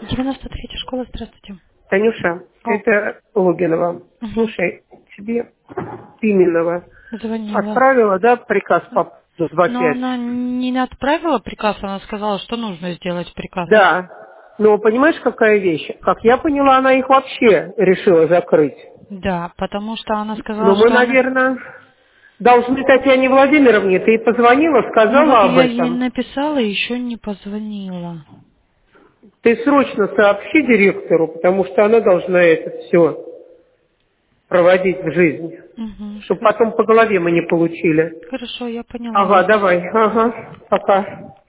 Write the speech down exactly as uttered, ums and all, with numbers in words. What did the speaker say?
девяносто третья школа, здравствуйте. Танюша, О. это Логинова. Угу. Слушай, тебе Пименова Звонила. отправила, да, приказ по два Но пять? она не отправила приказ, она сказала, что нужно сделать приказ. Да. Но понимаешь, какая вещь? Как я поняла, она их вообще решила закрыть. Да, потому что она сказала, Но мы, что она... наверное, должны Татьяне Владимировне, ты ей позвонила, Ну вот сказала об я ей этом. написала и еще не позвонила. Ты срочно сообщи директору, потому что она должна это все проводить в жизнь. Угу. Чтобы потом по голове мы не получили. Хорошо, я поняла. Ага, давай, ага, пока.